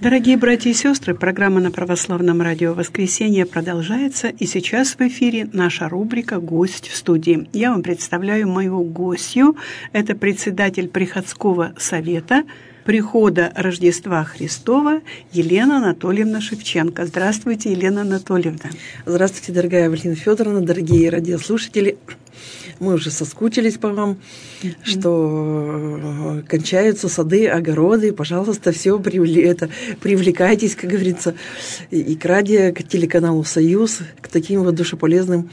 Дорогие братья и сестры, программа на Православном радио «Воскресенье» продолжается, и сейчас в эфире наша рубрика «Гость в студии». Я вам представляю мою гостью. Это председатель Приходского совета прихода Рождества Христова Елена Анатольевна Шевченко. Здравствуйте, Елена Анатольевна. Здравствуйте, дорогая Валентина Федоровна, дорогие радиослушатели. Мы уже соскучились по вам, что кончаются сады, огороды. Пожалуйста, все привлекайтесь, как говорится, и к радио, к телеканалу «Союз», к таким вот душеполезным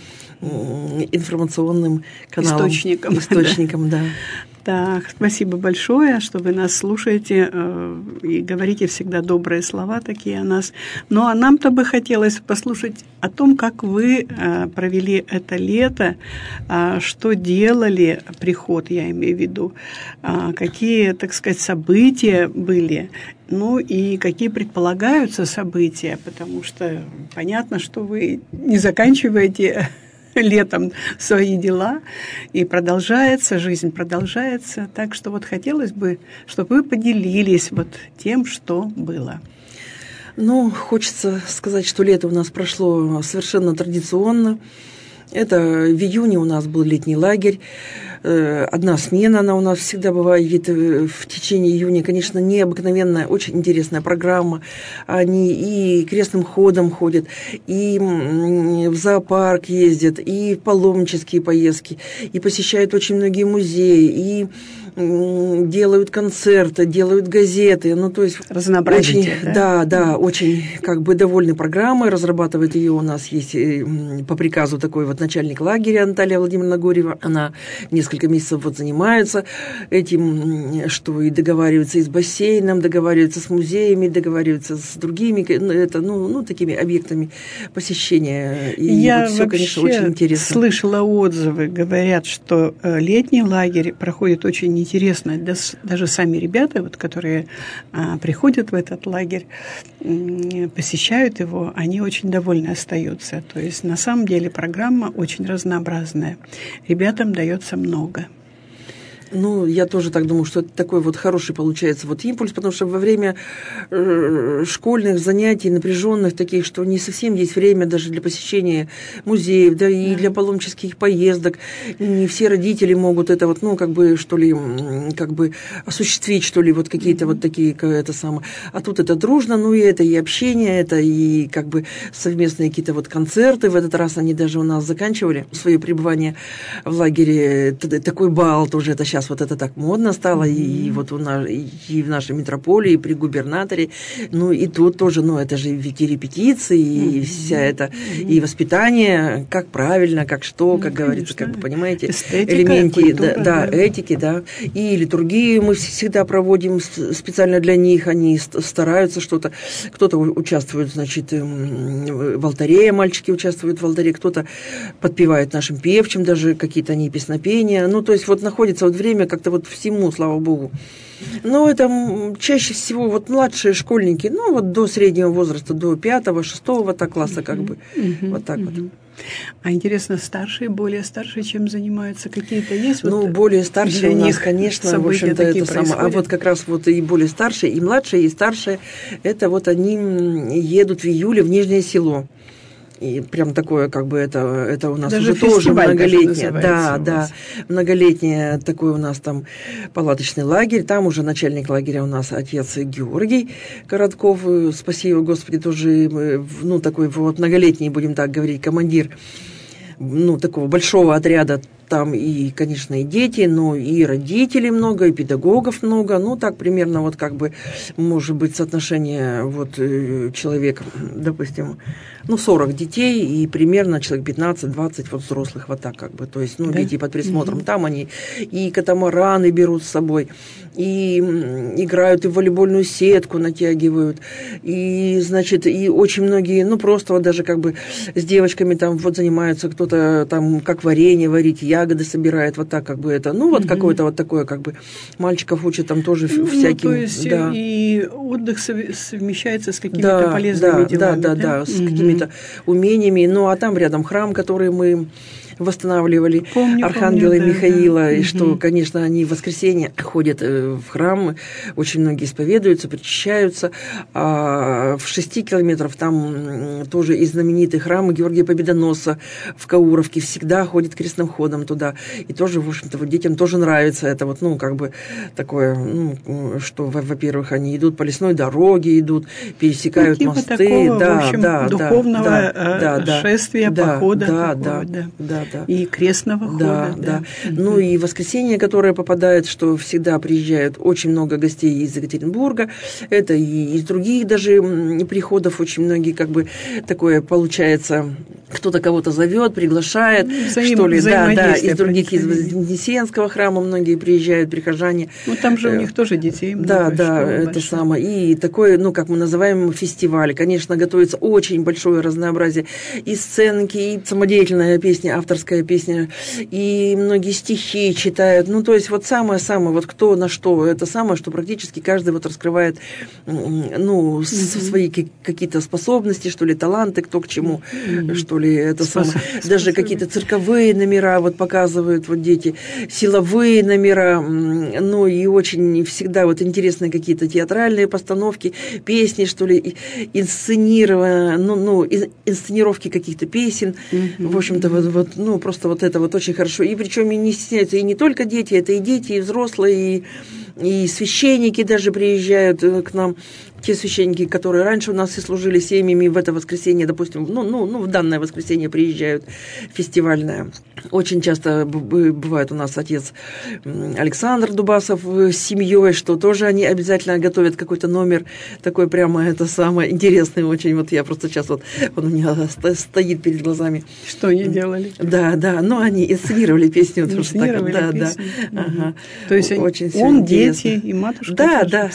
информационным каналам. Источникам, да. Так, спасибо большое, что вы нас слушаете и говорите всегда добрые слова такие о нас. Ну, а нам-то бы хотелось послушать о том, как вы провели это лето, что делали, приход, я имею в виду, какие, так сказать, события были, ну и какие предполагаются события, потому что понятно, что вы не заканчиваете летом свои дела, и жизнь продолжается. Так что вот хотелось бы, чтобы вы поделились вот тем, что было. Ну, хочется сказать, что лето у нас прошло совершенно традиционно. Это в июне у нас был летний лагерь. Одна смена, она у нас всегда бывает в течение июня. Конечно, необыкновенная, очень интересная программа. Они и крестным ходом ходят, и в зоопарк ездят, и в паломнические поездки, и посещают очень многие музеи, и делают концерты, делают газеты. Ну, то есть разнообразие, очень, да, очень как бы довольны программой. Разрабатывает ее у нас есть по приказу такой вот начальник лагеря Наталья Владимировна Горьева. Она несколько месяцев вот занимается этим, что и договаривается и с бассейном, договаривается с музеями, договаривается с другими, такими объектами посещения. И я вот все, конечно, очень интересно. Слышала отзывы, говорят, что летний лагерь проходит очень интересно. Даже сами ребята, вот, которые приходят в этот лагерь, посещают его, они очень довольны остаются. То есть на самом деле программа очень разнообразная. Ребятам дается много. Ну, я тоже так думаю, что это такой вот хороший получается вот импульс, потому что во время школьных занятий, напряженных таких, что не совсем есть время даже для посещения музеев, да, и для паломнических поездок. Не все родители могут это вот, осуществить, что ли, вот какие-то вот такие, это самое. А тут это дружно, ну, и это и общение, это и как бы совместные какие-то вот концерты. В этот раз они даже у нас заканчивали свое пребывание в лагере. Такой бал тоже, это сейчас вот это так модно стало, и вот и в нашей митрополии, и при губернаторе, ну и тут тоже, это же ведь и репетиции, и вся это, и воспитание, как правильно, как что, как говорится, как вы понимаете, эстетика, элементы, культура, этики, да, и литургию мы всегда проводим специально для них, они стараются что-то, кто-то участвует, значит, в алтаре, мальчики участвуют в алтаре, кто-то подпевает нашим певчим, даже какие-то они песнопения, ну, то есть вот находится вот время как-то вот всему, слава Богу. Но это чаще всего вот младшие школьники, ну, вот до среднего возраста, до 5-6 класса, как бы, вот так вот. А интересно, более старшие, чем занимаются? Какие-то есть? Ну, вот более старшие у нас, конечно, в общем-то, это самое. А вот как раз вот и более старшие, и младшие, и старшие, это вот они едут в июле в Нижнее Село. И прям такое, как бы, это у нас даже уже тоже многолетнее. Да, многолетнее такой у нас там палаточный лагерь. Там уже начальник лагеря у нас отец Георгий Коротков. Спаси его, Господи, тоже, такой вот многолетний, будем так говорить, командир, такого большого отряда. Там и, конечно, и дети, но и родителей много, и педагогов много. Ну, так примерно вот как бы, может быть, соотношение вот человек, допустим, 40 детей и примерно человек 15-20 вот взрослых, вот так как бы. То есть, дети под присмотром. Там они и катамараны берут с собой, и играют, и в волейбольную сетку натягивают, и, значит, и очень многие, просто вот даже как бы с девочками там вот занимаются, кто-то там как варенье варить, ягоды собирает, вот так как бы это, какое-то вот такое как бы, мальчиков учат там тоже всяким. То есть и отдых совмещается с какими-то полезными делами. Да, с какими-то умениями, а там рядом храм, который мы восстанавливали архангела Михаила, и что, конечно, они в воскресенье ходят в храм, очень многие исповедуются, причащаются, а в 6 километров там тоже и знаменитый храм Георгия Победоносца в Кауровке всегда ходит крестным ходом туда, и тоже, в общем-то, вот детям тоже нравится это вот, ну, как бы такое, ну, что, во-первых, они идут по лесной дороге, идут, пересекают типа мосты, такого, да, в общем, да, духовного шествия, похода, да, и крестного хода. Да. Ну и воскресенье, которое попадает, что всегда приезжают очень много гостей из Екатеринбурга, это и из других даже приходов очень многие, как бы такое получается, кто-то кого-то зовет, приглашает, что ли, да, из других, из Вознесенского храма многие приезжают, прихожане. Ну там же у них тоже детей много. Да, это самое. И такое, ну, как мы называем, фестиваль. Конечно, готовится очень большое разнообразие и сценки, и самодеятельная песня, авторская песня, и многие стихи читают. Ну, то есть вот самое-самое, вот кто на что, это самое, что практически каждый вот раскрывает, ну, свои какие-то способности, что ли, таланты, кто к чему, что ли, это самое. Даже какие-то цирковые номера вот показывают вот дети, силовые номера, ну, и очень всегда вот интересные какие-то театральные постановки, песни, что ли, инсценировки каких-то песен. В общем-то, вот, ну, просто вот это вот очень хорошо. И причем и не стесняются, и не только дети, это и дети, и взрослые, и священники даже приезжают к нам. Те священники, которые раньше у нас и служили семьями, в это воскресенье, допустим, в данное воскресенье приезжают фестивальное. Очень часто бывает у нас отец Александр Дубасов с семьей, что тоже они обязательно готовят какой-то номер такой прямо, это самое интересное очень. Вот я просто сейчас вот, он у меня стоит перед глазами. Что они делали? Да, но они инсценировали песню. Инсценировали песню. Ага. То есть очень он, дети и матушка? Да.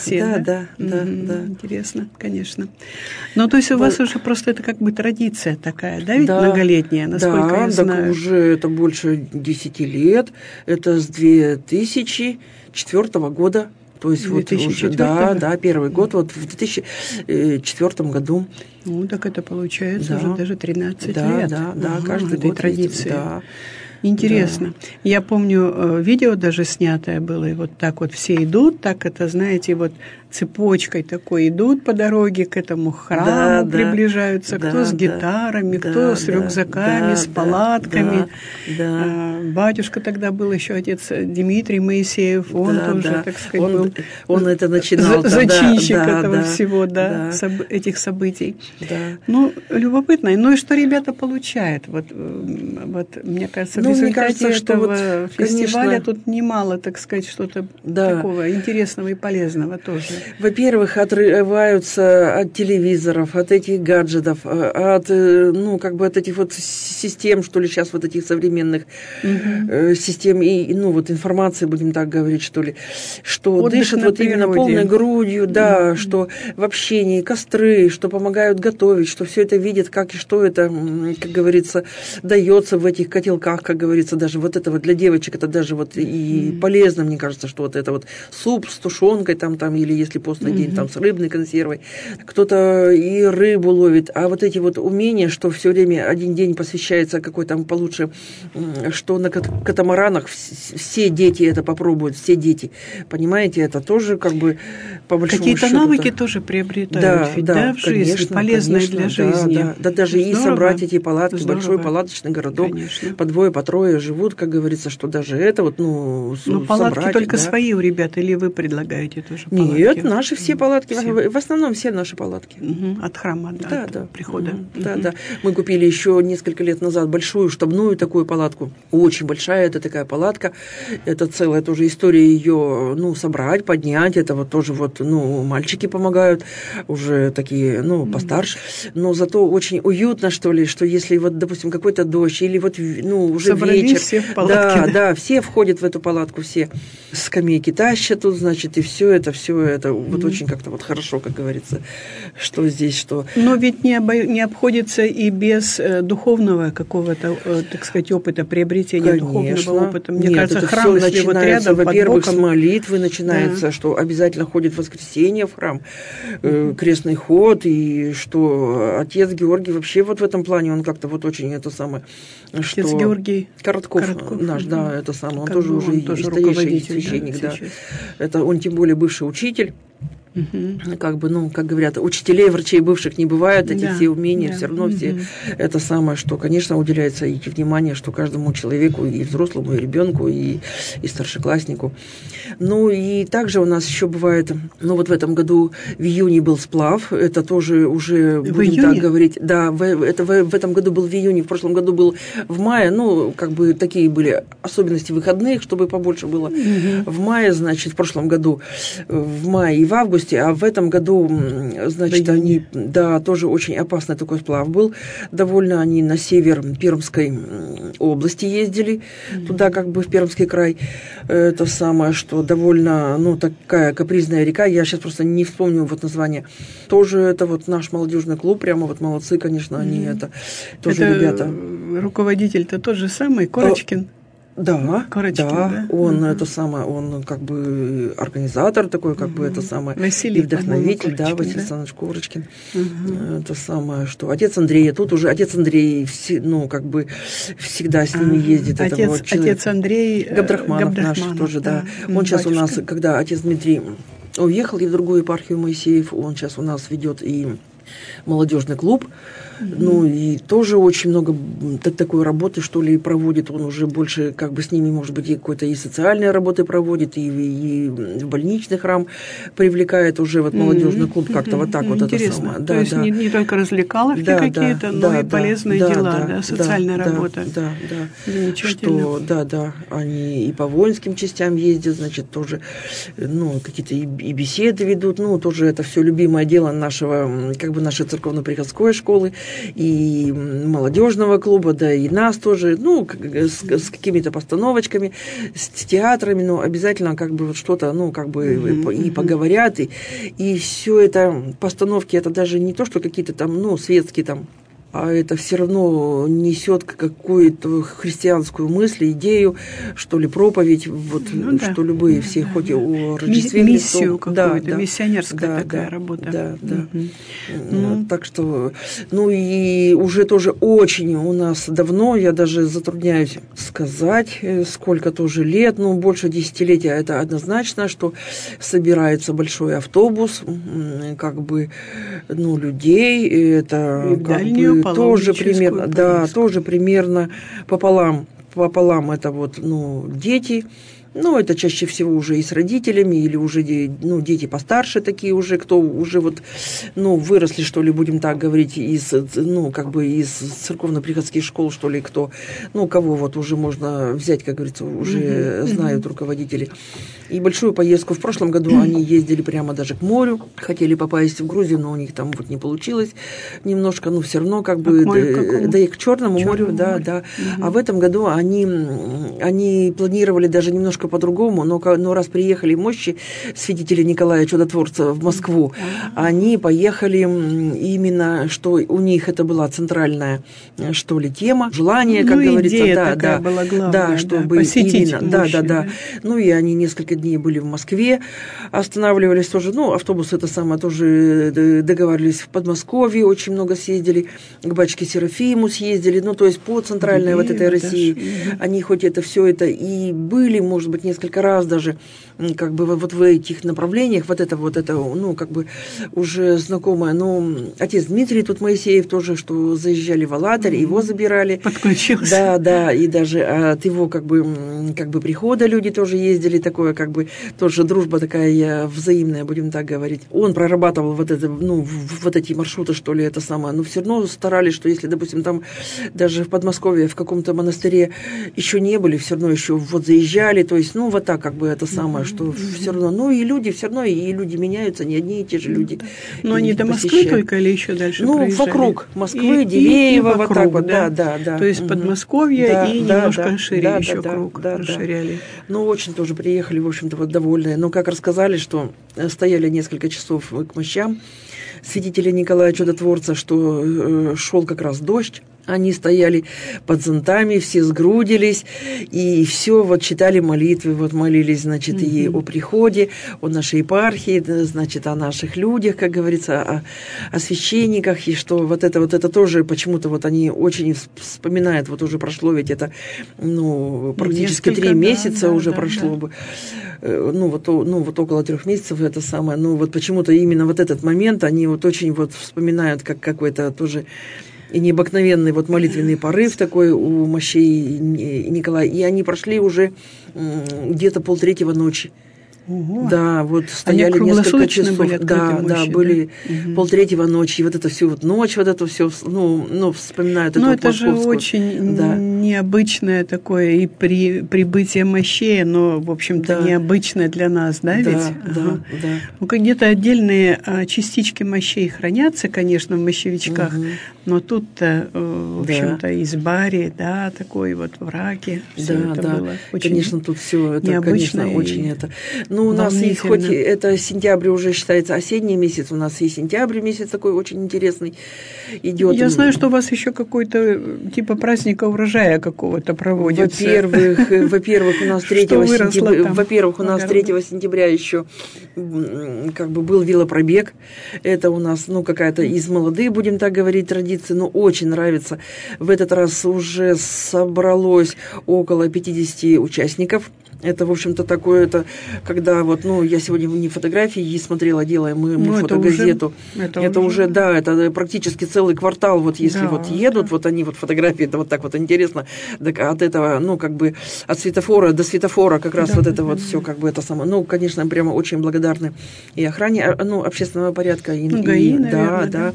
Интересно, конечно. Ну, то есть у вас уже просто это как бы традиция такая, да, ведь многолетняя, насколько я знаю? Да, уже это больше 10 лет, это с 2004 года. То есть 2004 вот уже, да, первый год, вот в 2004 году. Ну, так это получается уже даже 13 лет. Да, каждый год традиции. Интересно. Да. Я помню, видео даже снятое было, и вот так вот все идут, так это, знаете, вот цепочкой такой идут по дороге к этому храму, приближаются, кто с гитарами, кто с рюкзаками, с палатками. Батюшка тогда был еще отец Дмитрий Моисеев, он тоже, так сказать, был... Он это начинал. Зачинщик этого всего, этих событий. Ну, любопытно. Ну и что ребята получают? Вот мне кажется, в результате этого фестиваля тут немало, так сказать, что-то такого интересного и полезного тоже. Во-первых, отрываются от телевизоров, от этих гаджетов, от этих вот систем, что ли, сейчас вот этих современных систем и, информации, будем так говорить, что ли, что отдых дышат вот именно полной грудью, что в общении костры, что помогают готовить, что все это видят, как и что это, как говорится, дается в этих котелках, как говорится, даже вот это вот для девочек, это даже вот и полезно, мне кажется, что вот это вот суп с тушенкой там или если постный день там с рыбной консервой, кто-то и рыбу ловит, а вот эти вот умения, что все время один день посвящается какой там получше, что на катамаранах все дети это попробуют, все дети, понимаете, это тоже как бы по большому какие-то счету, навыки тоже приобретают, в жизни, полезные для жизни. Да, даже здорово, и собрать эти палатки, большой палаточный городок, по двое, по трое живут, как говорится, что даже это вот, палатки собрать, только свои у ребят, или вы предлагаете тоже палатки? Нет, наши все палатки, в основном все наши палатки. От храма, от прихода. Да. Мы купили еще несколько лет назад большую штабную такую палатку, очень большая, это такая палатка, это целая тоже история ее, собрать, поднять, это вот тоже вот, мальчики помогают, уже такие, постарше, но зато очень уютно, что ли, что если вот, допустим, какой-то дождь, или вот, уже собрались вечер. Все в палатке. Да, все входят в эту палатку, все скамейки тащат тут, значит, и все это это вот очень как-то вот хорошо, как говорится, что здесь, что... Но ведь не обходится и без духовного какого-то, так сказать, опыта, приобретения духовного опыта. Мне кажется, храм, если вот рядом, во-первых, с молитвы начинается, что обязательно ходит в воскресенье в храм, крестный ход, и что отец Георгий вообще вот в этом плане, он как-то вот очень это самое... Отец Георгий Коротков наш, да, это самое, он тоже уже старейший священник, да. Это он тем более бывший учитель. Как бы, ну, как говорят, учителей, врачей бывших не бывает, эти все умения, все равно все это самое, что, конечно, уделяется и внимание, что каждому человеку, и взрослому, и ребенку, и старшекласснику. Ну, и также у нас еще бывает, ну, вот в этом году в июне был сплав, это тоже уже, будем так говорить, да, в этом году был в июне, в прошлом году был в мае, ну, как бы такие были особенности выходных, чтобы побольше было. В мае, значит, в прошлом году, в мае и в августе, а в этом году, значит, они, да, тоже очень опасный такой сплав был. Довольно они на север Пермской области ездили, туда как бы в Пермский край. Это самое, что довольно, ну, такая капризная река. Я сейчас просто не вспомню вот название. Тоже это вот наш молодежный клуб, прямо вот молодцы, конечно, они это тоже это ребята. Руководитель-то тот же самый, Корочкин. Да, Корочкин, да, он это самое, он как бы организатор такой, как бы это самое, Василий, и вдохновитель, да, Василий Александрович Корочкин. Это самое, что отец Андрей, тут уже отец Андрей, ну, как бы всегда с ними ездит. Отец Андрей Габдрахманов наш тоже, да. Он сейчас у нас, когда отец Дмитрий уехал и в другую епархию Моисеев, он сейчас у нас ведет и молодежный клуб, ну и тоже очень много такой работы, что ли, проводит. Он уже больше, как бы с ними, может быть, и какой-то и социальной работы проводит, и в больничный храм привлекает уже вот молодежный клуб, как-то вот так вот это самое. Да, то есть не только развлекаловки какие-то, но и полезные дела, да, социальная работа. Да. Что, да, они и по воинским частям ездят, значит, тоже, ну, какие-то и беседы ведут, ну, тоже это все любимое дело нашего, как бы нашей церковно-приходской школы, и молодежного клуба, да, и нас тоже, ну, с какими-то постановочками, с театрами, но обязательно как бы вот что-то, ну, как бы и поговорят, и все это постановки, это даже не то, что какие-то там, ну, светские там, а это все равно несет какую-то христианскую мысль, идею, что ли, проповедь, вот, что любые все, хоть и о Рождестве миссию какую-то, миссионерская такая работа. Да. Так что, ну и уже тоже очень у нас давно, я даже затрудняюсь сказать, сколько тоже лет, ну, больше десятилетия, это однозначно, что собирается большой автобус, как бы, ну, людей, это как бы тоже примерно, да, тоже примерно пополам это вот, ну, дети. Ну, это чаще всего уже и с родителями, или уже, ну, дети постарше такие уже, кто уже вот, ну, выросли, что ли, будем так говорить, из, ну, как бы из церковно-приходских школ, что ли, кто, ну, кого вот уже можно взять, как говорится, уже знают руководители. И большую поездку в прошлом году они ездили прямо даже к морю, хотели попасть в Грузию, но у них там вот не получилось немножко, но все равно как бы, да и к Черному морю, да. А в этом году они планировали даже немножко по-другому, но раз приехали мощи святителя Николая Чудотворца в Москву, они поехали именно, что у них это была центральная, что ли, тема, желание, как говорится, идея такая была главная, да, чтобы посетить именно, мощи, да. Ну и они несколько дней были в Москве, останавливались тоже, ну, автобус это самое тоже договаривались в Подмосковье, очень много съездили, к батюшке Серафиму съездили, ну, то есть по центральной вот этой России, они хоть это все это и были, может быть, несколько раз даже, как бы вот в этих направлениях, вот это, ну, как бы уже знакомое, но отец Дмитрий тут Моисеев тоже, что заезжали в Алатырь, его забирали. Подключился. Да, и даже от его как бы прихода люди тоже ездили, такое как бы тоже дружба такая взаимная, будем так говорить. Он прорабатывал вот это, ну, вот эти маршруты, что ли, это самое, но все равно старались, что если, допустим, там даже в Подмосковье в каком-то монастыре еще не были, все равно еще вот заезжали, то то есть, ну, вот так как бы это самое, что все равно, ну, и люди все равно, и люди меняются, не одни и те же люди. Но они до Москвы только или еще дальше проезжали? вокруг Москвы, Дивеево, вот так вот, да. То есть Подмосковье и немножко шире еще круг расширяли. Ну, очень тоже приехали, в общем-то, вот довольные. Но как рассказали, что стояли несколько часов к мощам святителя Николая Чудотворца, что шел как раз дождь. Они стояли под зонтами, все сгрудились, и все вот читали молитвы, вот молились, значит, и о приходе, о нашей епархии, значит, о наших людях, как говорится, о священниках, и что вот это тоже почему-то вот они очень вспоминают, вот уже прошло ведь это, ну, практически 3 месяца уже прошло бы. Ну, вот около 3 месяцев это самое, ну, вот почему-то именно вот этот момент они вот очень вот вспоминают, как какой-то тоже и необыкновенный вот молитвенный порыв такой у мощей Николая. И они прошли уже где-то 2:30 ночи. Ого. Да, вот стояли несколько часов. Были мощи, были 2:30 ночи, и вот это всю вот ночь, вот это все, ну вспоминают эту московскую. Но это же очень необычное такое и прибытие мощей, но, в общем-то, необычное для нас, да, ведь? Да. Ну, где-то отдельные частички мощей хранятся, конечно, в мощевичках, но тут-то, в общем-то, из Бари, да, такой вот в Раке, все это было очень. Конечно, тут все это, необычно, конечно, очень это. Ну, у нас есть, хоть это сентябрь уже считается осенний месяц, у нас и сентябрь месяц такой очень интересный идет. Я знаю, что у вас еще какой-то типа праздника урожая какого-то проводится. Во-первых, у нас 3 сентября еще как бы был велопробег. Это у нас, ну, какая-то из молодых, будем так говорить, традиции, но очень нравится. В этот раз уже собралось около 50 участников. Это, в общем-то, такое, это, когда вот, ну, я сегодня не фотографии смотрела, делаем мы фотогазету. Это уже, да, это практически целый квартал, вот если вот едут, вот они вот фотографии, это вот так вот интересно, так от этого, ну, как бы от светофора до светофора как раз вот это вот все, как бы это самое, ну, конечно, прямо очень благодарны и охране, ну, общественного порядка, и ГАИ, наверное, да.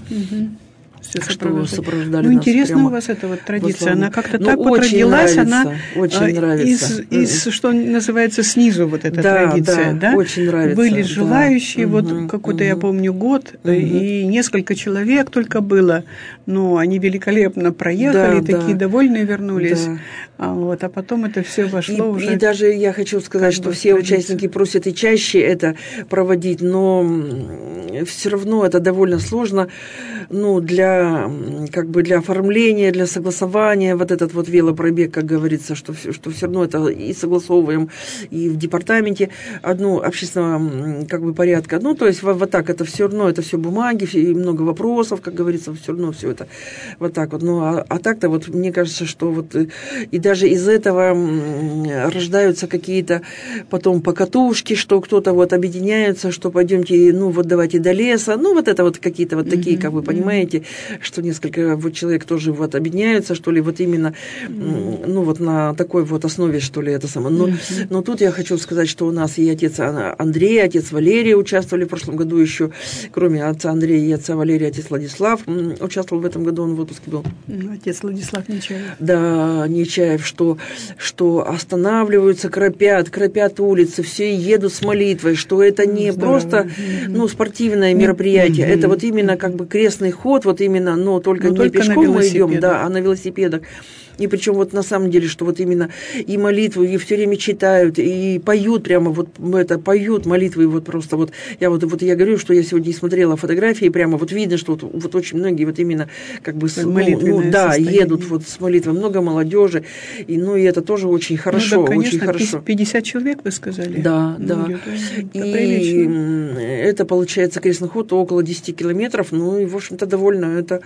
Что сопровождали нас. Интересно прямо у вас эта вот традиция, она как-то так вот родилась, она очень нравится. Из, что называется, снизу вот эта традиция, да? Очень нравится. Были желающие, вот какой-то, я помню, год, и несколько человек только было, но они великолепно проехали, такие довольные вернулись, а потом это все вошло уже. И даже я хочу сказать, что все участники просят и чаще это проводить, но все равно это довольно сложно, ну, для оформления, для согласования, вот этот вот велопробег, как говорится, что все равно это и согласовываем и в департаменте общественного как бы порядка. Ну, то есть вот так это все равно, это все бумаги, и много вопросов, как говорится, все равно все это вот так вот. Ну, а так-то вот мне кажется, что вот и даже из этого рождаются какие-то потом покатушки, что кто-то вот объединяется, что пойдемте, ну, вот давайте до леса, ну, вот это вот какие-то вот такие, как вы понимаете, что несколько вот человек тоже вот объединяются, что ли, вот именно, ну, вот на такой вот основе, что ли, это самое. Но тут я хочу сказать, что у нас и отец Андрей, отец Валерий участвовали в прошлом году еще, кроме отца Андрея и отца Валерия, отец Владислав участвовал в этом году, он в отпуске был. Отец Владислав Нечаев. Да, Нечаев, что останавливаются, кропят улицы, все едут с молитвой, что это не просто, ну, спортивное мероприятие, это вот именно как бы крестный ход, вот именно, но только не пешком мы идем, а на велосипедах. И причем вот на самом деле, что вот именно и молитву, и все время читают, и поют прямо вот это, поют молитвы, вот просто вот я говорю, что я сегодня смотрела фотографии, прямо вот видно, что вот очень многие вот именно как бы едут вот с молитвой, много молодежи, и это тоже очень хорошо, ну, да, конечно, очень хорошо. 50 человек, вы сказали? Да. И это получается крестный ход около 10 километров, ну и в общем-то довольно это.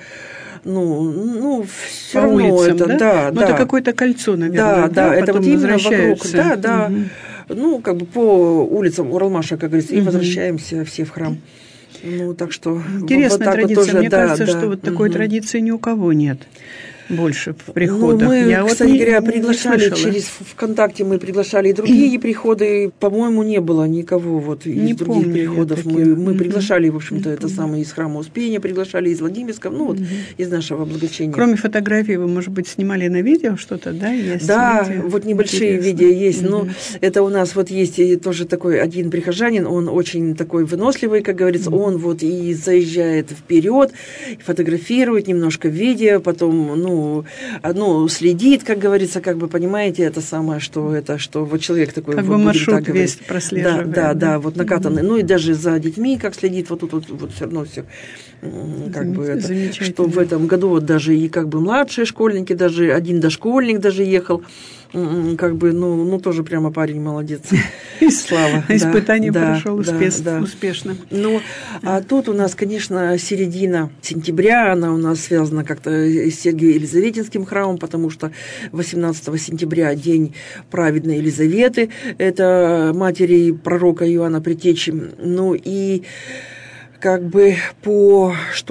Ну, все по равно улицам, это, да. Это какое-то кольцо, наверное, да, это вот именно вокруг, да. Ну, как бы по улицам Уралмаша, как говорится, и возвращаемся все в храм. Ну, так что... Интересная вот традиция. Вот тоже, мне кажется, что вот такой традиции ни у кого нет. больше в приходах? Мы, кстати говоря, приглашали через ВКонтакте, мы приглашали и другие приходы. По-моему, не было никого вот из других приходов. Мы приглашали, в общем-то, это самое из Храма Успения, приглашали из Владимирского, ну вот из нашего облагочения. Кроме фотографий, вы, может быть, снимали на видео что-то, да? Есть да, вот небольшие видео есть. Но это у нас вот есть тоже такой один прихожанин, он очень такой выносливый, как говорится, он вот и заезжает вперед, фотографирует немножко видео, потом, следит, как говорится, как бы, понимаете, это самое, что вот человек такой... Как бы маршрут весь прослеживает. Да, вот накатанный. Ну и даже за детьми, как следит, вот тут вот все равно все, как бы это, что в этом году вот даже и как бы младшие школьники, даже один дошкольник даже ехал, как бы, тоже прямо парень молодец. Слава. Испытание прошел успешно. Ну, а тут у нас, конечно, середина сентября, она у нас связана как-то с Сергиево-Елизаветинским храмом, потому что 18 сентября день праведной Елизаветы, это матери пророка Иоанна Предтечи. Ну и как бы по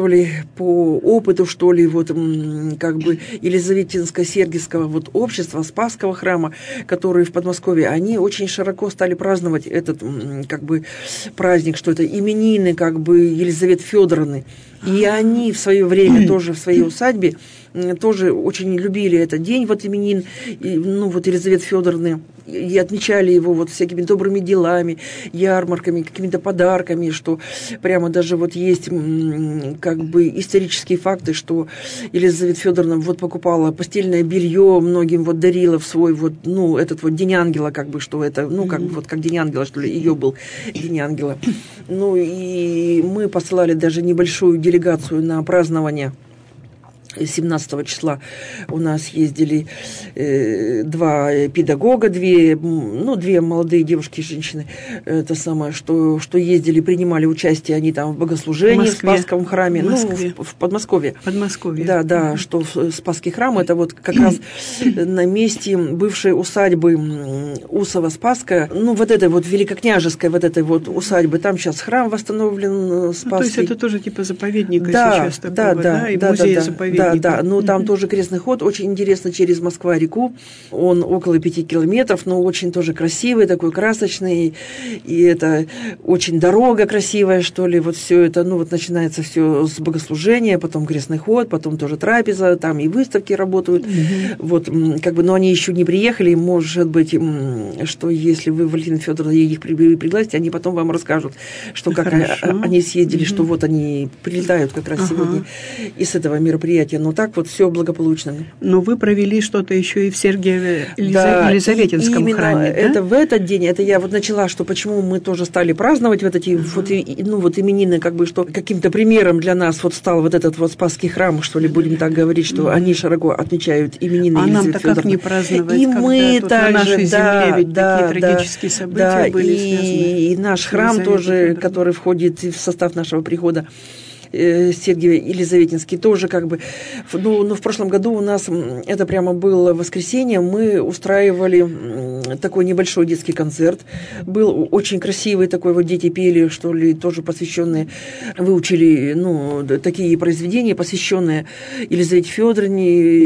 опыту, вот как бы Елизаветинско-Сергиевского вот общества, Спасского храма, который в Подмосковье, они очень широко стали праздновать этот как бы праздник, что это именины как бы Елизаветы Фёдоровны. И они в свое время тоже в своей усадьбе тоже очень любили этот день, вот именин, вот Елизаветы Фёдоровны, и отмечали его вот всякими добрыми делами, ярмарками, какими-то подарками, что прямо даже вот есть как бы исторические факты, что Елизавета Фёдоровна вот покупала постельное белье, многим вот дарила в свой вот, этот вот День ангела, как бы, что это, как бы вот как День ангела, что ли, ее был День ангела. И мы посылали даже небольшую делегацию на празднование. 17 числа у нас ездили 2 педагога, две молодые девушки и женщины, это самое, что ездили, принимали участие, они там в богослужении в Спасском храме, в Подмосковье. Да, что в Спасский храм, это вот как раз на месте бывшей усадьбы Усово-Спасская, вот этой вот великокняжеской вот этой вот усадьбы, там сейчас храм восстановлен Спасский. То есть это тоже типа заповедника сейчас такого, да? И музей-заповедник. Да, но там тоже крестный ход, очень интересно, через Москва-реку, он около 5 километров, но очень тоже красивый, такой красочный, и это очень дорога красивая, что ли, вот все это, начинается все с богослужения, потом крестный ход, потом тоже трапеза, там и выставки работают, вот, как бы, но они еще не приехали, может быть, что если вы, Валентина Фёдоровна, их пригласите, они потом вам расскажут, что как они съездили, что вот они прилетают как раз сегодня из этого мероприятия. Но так вот все благополучно. Но вы провели что-то еще и в Сергиево-Елизаветинском храме, да? Это в этот день, это я вот начала, что почему мы тоже стали праздновать вот эти вот именины, как бы, что каким-то примером для нас вот стал вот этот вот Спасский храм, что ли, будем так говорить, что они широко отмечают именины Елизаветы Фёдоровны. А нам-то как не праздновать, и мы тут также, на нашей земле ведь такие трагические события были связаны. И наш храм тоже, который входит в состав нашего прихода, Сергиево-Елизаветинский, тоже как бы, в прошлом году у нас, это прямо было воскресенье, мы устраивали такой небольшой детский концерт, был очень красивый такой, вот дети пели, что ли, тоже посвященные, выучили, такие произведения, посвященные Елизавете Фёдоровне,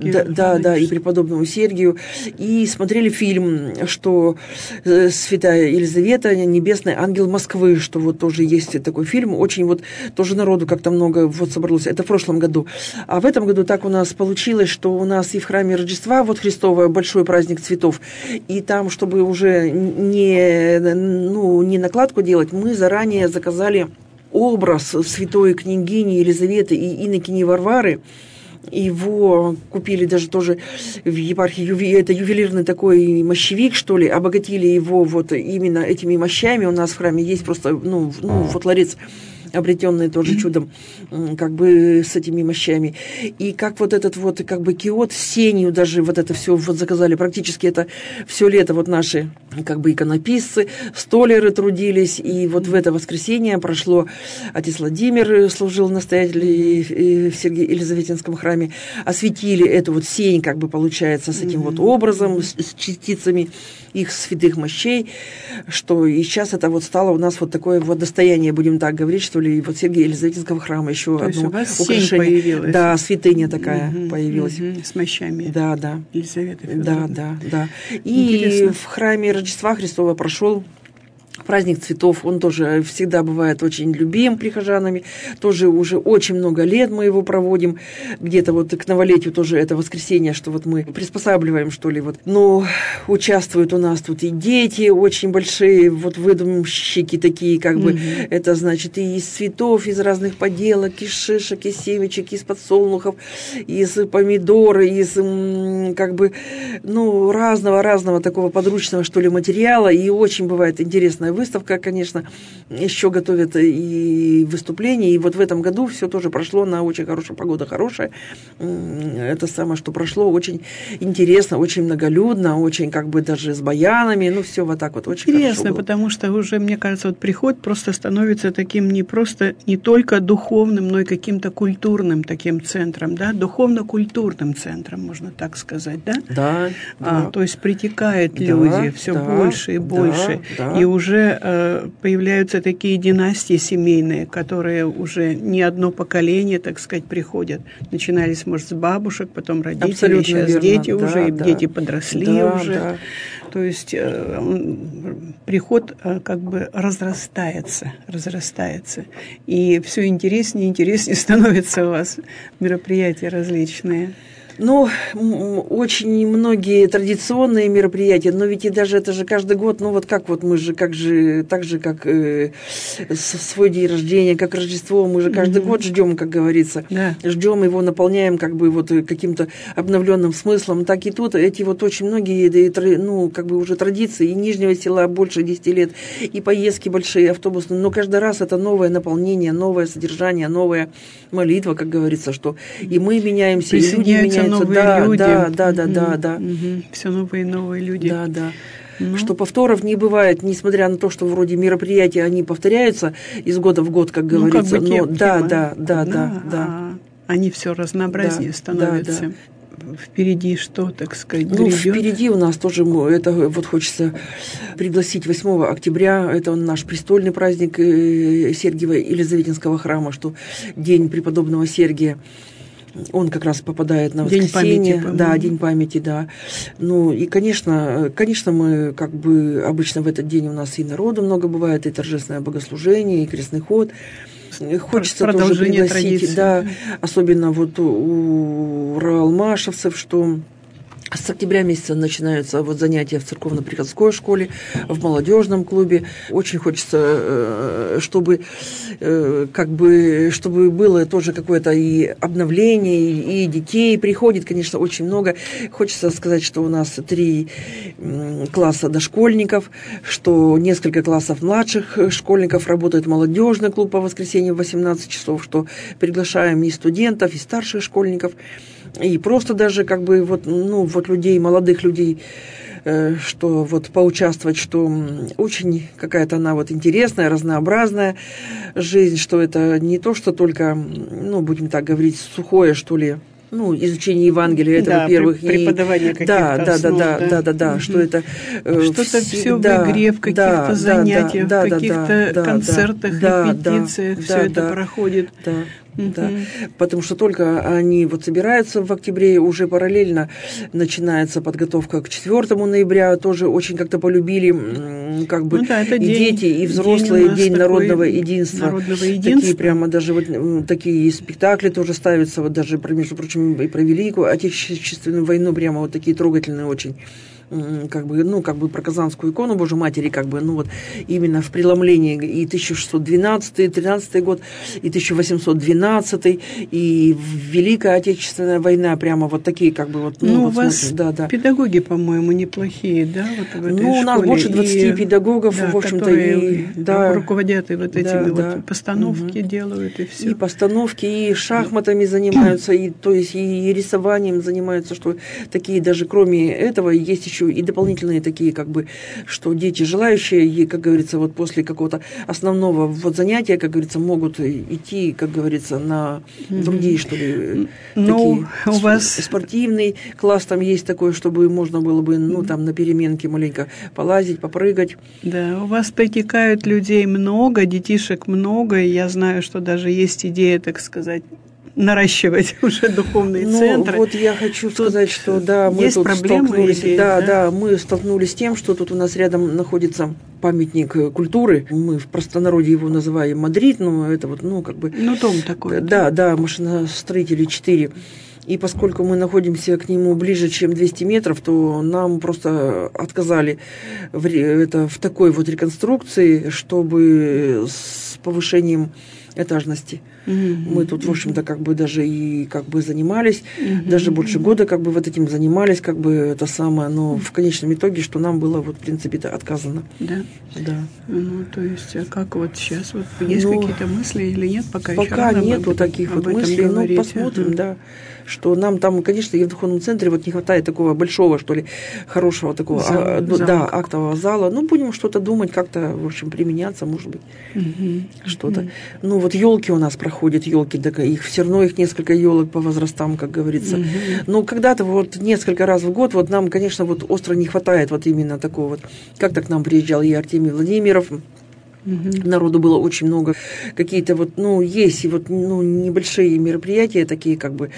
и преподобному Сергию, и смотрели фильм, что Святая Елизавета, Небесный ангел Москвы, что вот тоже есть такой фильм, очень вот тоже народу как-то много вот собралось, это в прошлом году. А в этом году так у нас получилось, что у нас и в храме Рождества вот Христова большой праздник цветов, и там, чтобы уже не накладку делать, мы заранее заказали образ святой княгини Елизаветы и инокини Варвары. Его купили даже тоже в епархии, это ювелирный такой мощевик, что ли, обогатили его вот именно этими мощами. У нас в храме есть просто, вот ларец, обретенные тоже чудом, как бы с этими мощами. И как вот этот вот, как бы киот с сенью даже вот это все вот заказали. Практически это все лето вот наши, как бы иконописцы, столяры трудились. И вот в это воскресенье прошло, отец Владимир служил настоятель в Сергиево-Елизаветинском храме, осветили эту вот сень, как бы получается, с этим вот образом, с частицами их святых мощей, что и сейчас это вот стало у нас вот такое вот достояние, будем так говорить, что ли, и вот Сергия Елизаветинского храма еще то одно у вас украшение. Появилась. Да, святыня такая появилась. С мощами. Да, да. Елизаветы Федоровны. Да. И в храме Рождества Христова прошел праздник цветов, он тоже всегда бывает очень любим прихожанами, тоже уже очень много лет мы его проводим, где-то вот к новолетию тоже это воскресенье, что вот мы приспосабливаем, что ли, вот. Но участвуют у нас тут и дети очень большие, вот выдумщики такие, как бы, это значит и из цветов, из разных поделок, из шишек, из семечек, из подсолнухов, из помидоры, из, как бы, ну, разного такого подручного, что ли, материала, и очень бывает интересная выставка, конечно, еще готовят и выступления, и вот в этом году все тоже прошло на очень хорошая погода, хорошая. Это самое, что прошло, очень интересно, очень многолюдно, очень как бы даже с баянами, ну все вот так вот очень интересно, хорошо было. Потому что уже, мне кажется, вот приход просто становится таким не только духовным, но и каким-то культурным таким центром, да, духовно-культурным центром, можно так сказать, да? Да. То есть притекают люди все больше и больше, и уже появляются такие династии семейные, которые уже не одно поколение, так сказать, приходят. Начинались, может, с бабушек, потом родители, абсолютно сейчас верно. Дети уже, и дети подросли уже. Да. То есть приход как бы разрастается. И все интереснее и интереснее становятся у вас мероприятия различные. Ну, очень многие традиционные мероприятия, но ведь и даже это же каждый год, ну вот как вот мы же, так же, как свой день рождения, как Рождество, мы же каждый год ждем, как говорится, ждем его, наполняем как бы вот каким-то обновленным смыслом, так и тут эти вот очень многие, ну, как бы уже традиции, и Нижнего Села больше 10 лет, и поездки большие, автобусные, но каждый раз это новое наполнение, новое содержание, новая молитва, как говорится, что и мы меняемся, и люди меняются. Новые люди. Да. Все новые и новые люди. Да. Что повторов не бывает, несмотря на то, что вроде мероприятия, они повторяются из года в год, как говорится. Как бы Да. Они все разнообразнее становятся. Да. Впереди что, так сказать, грядет? Впереди у нас тоже, это вот хочется пригласить 8 октября, это наш престольный праздник Сергиева Елизаветинского храма, что День преподобного Сергия. Он как раз попадает на воскресенье. День памяти, да, День памяти, да. Ну, и, конечно, мы как бы обычно в этот день у нас и народу много бывает, и торжественное богослужение, и крестный ход. Хочется тоже пригласить, да, особенно вот у раалмашевцев, что с октября месяца начинаются вот занятия в церковно-приходской школе, в молодежном клубе. Очень хочется, чтобы было тоже какое-то и обновление, и детей приходит, конечно, очень много. Хочется сказать, что у нас 3 класса дошкольников, что несколько классов младших школьников, работает молодежный клуб по воскресеньям в 18 часов, что приглашаем и студентов, и старших школьников, и просто даже как бы вот людей, молодых людей, что вот поучаствовать, что очень какая-то она вот интересная, разнообразная жизнь, что это не то, что только, будем так говорить, сухое, что ли, изучение Евангелия, это, во-первых, преподавание каких-то основ, что это что-то все в игре, в каких-то занятиях, в каких-то концертах, репетициях, все это проходит. Да, потому что только они вот собираются в октябре, уже параллельно начинается подготовка к 4 ноября, тоже очень как-то полюбили, как бы и дети, и взрослые, День народного единства. Такие прямо даже вот такие спектакли тоже ставятся, вот даже, между прочим, и про Великую Отечественную войну, прямо вот такие трогательные очень. Как бы про Казанскую икону Божьей Матери, именно в преломлении и 1612-13 год, и 1812, и Великая Отечественная война, прямо вот такие, у вас педагоги, по-моему, неплохие, да? Вот в этой у нас школе. больше 20 педагогов, в общем-то, которые руководят и вот этими постановки делают, и все. И постановки, и шахматами занимаются, и рисованием занимаются, что такие даже, кроме этого, есть еще еще и дополнительные такие, как бы, что дети желающие, и, как говорится, вот после какого-то основного вот занятия, как говорится, могут идти, как говорится, на другие, что ли, такие у вас... спортивный класс там есть такой, чтобы можно было бы, ну, там на переменке маленько полазить, попрыгать. Да, у вас притекают людей много, детишек много, и я знаю, что даже есть идея, так сказать, наращивать уже духовные центры. Вот я хочу сказать, что да, мы тут столкнулись, мы столкнулись с тем, что тут у нас рядом находится памятник культуры. Мы в простонародье его называем Мадрид, но это вот, ну, как бы... Ну, дом такой. Да, машиностроители 4. И поскольку мы находимся к нему ближе, чем 200 метров, то нам просто отказали в такой вот реконструкции, чтобы с повышением этажности. Мы тут, в общем-то, как бы даже и как бы занимались, даже больше года как бы вот этим занимались, как бы это самое, но в конечном итоге, что нам было вот в принципе отказано. Да? Да. Ну, то есть, а как вот сейчас? Вот есть какие-то мысли или нет? Пока нету таких вот мыслей, но посмотрим, да, что нам там, конечно, и в духовном центре вот не хватает такого большого, что ли, хорошего такого, актового зала. Ну, будем что-то думать, как-то, в общем, применяться, может быть, что-то. Ну, вот елки у нас проходят, елки, их все равно их несколько елок по возрастам, как говорится. Но когда-то вот несколько раз в год вот нам, конечно, вот остро не хватает вот именно такого вот. Как-то к нам приезжал и Артемий Владимиров. Народу было очень много. Какие-то вот, ну, есть и вот, ну, небольшие мероприятия, такие как бы,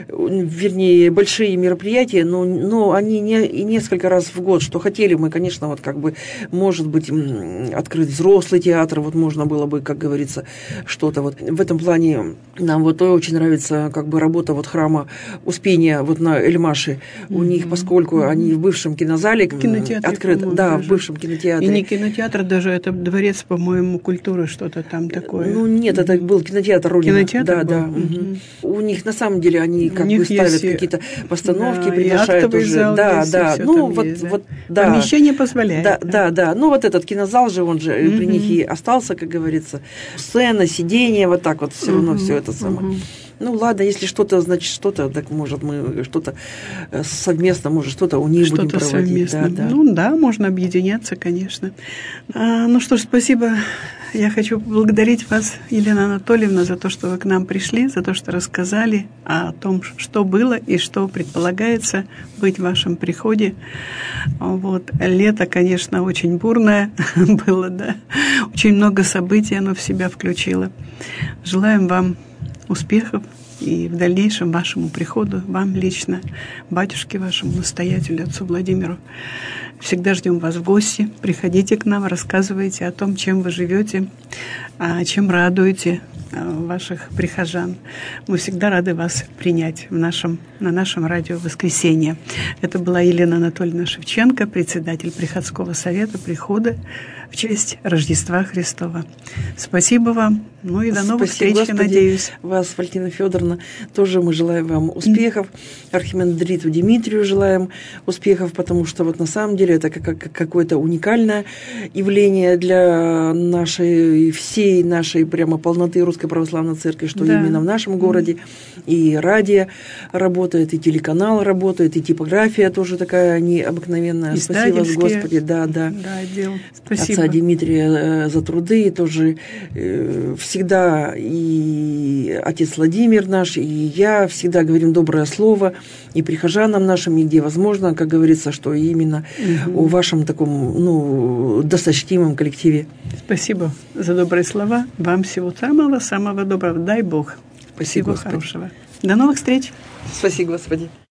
вернее, большие мероприятия, но они не и несколько раз в год, что хотели мы, конечно, вот как бы, может быть, открыть взрослый театр, вот можно было бы, как говорится, что-то вот. В этом плане нам вот очень нравится как бы работа вот храма Успения вот на Эльмаше. У них, поскольку они в бывшем кинозале открыты, да, в бывшем кинотеатре. И не кинотеатр даже, это дворец, по-моему, культуры, что-то там такое. Ну, нет, это был кинотеатр Родина. Кинотеатр да. У них, на самом деле, они как бы ставят какие-то постановки, приглашают уже. Зал да. Ну, вот, есть, вот, да. Помещение позволяет. Да. Ну, вот этот кинозал же, он же при них и остался, как говорится. Сцена, сиденье, вот так вот все равно все это самое. Ну, ладно, если что-то, значит, что-то, так, может, мы что-то совместно, может, что-то у них будем проводить. Да. Ну, да, можно объединяться, конечно. Ну что ж, спасибо. Я хочу поблагодарить вас, Елена Анатольевна, за то, что вы к нам пришли, за то, что рассказали о том, что было и что предполагается быть в вашем приходе. Вот. Лето, конечно, очень бурное было, да. Очень много событий оно в себя включило. Желаем вам успехов и в дальнейшем вашему приходу, вам лично, батюшке вашему, настоятелю, отцу Владимиру. Всегда ждем вас в гости. Приходите к нам, рассказывайте о том, чем вы живете, чем радуете ваших прихожан. Мы всегда рады вас принять на нашем радио «Воскресенье». Это была Елена Анатольевна Шевченко, председатель Приходского совета прихода в честь Рождества Христова. Спасибо вам. Ну и до новых встреч, Господи, надеюсь. Вас, Валентина Федоровна, тоже мы желаем вам успехов. Архимандриту Дмитрию желаем успехов, потому что вот на самом деле это какое-то уникальное явление для всей нашей прямо полноты Русской Православной Церкви, что именно в нашем городе и радио работает, и телеканал работает, и типография тоже такая необыкновенная. Спасибо, Господи, да. Спасибо. Отца Дмитрия за труды, и тоже всегда и отец Владимир наш, и я всегда говорим доброе слово и прихожанам нашим, и где возможно, как говорится, что именно о вашем таком, досточтимом коллективе. Спасибо за добрые слова. Вам всего самого-самого доброго. Дай Бог. Спасибо, всего хорошего. До новых встреч. Спасибо, Господи.